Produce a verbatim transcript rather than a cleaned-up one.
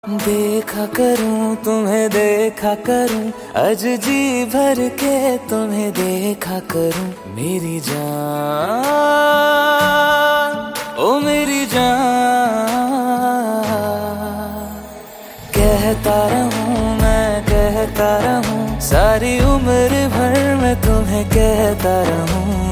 देखा करूं तुम्हें देखा करूं अज जी भर के तुम्हें देखा करूं मेरी जान ओ मेरी जान। कहता रहूं मैं कहता रहूं सारी उम्र भर मैं तुम्हें कहता रहूं।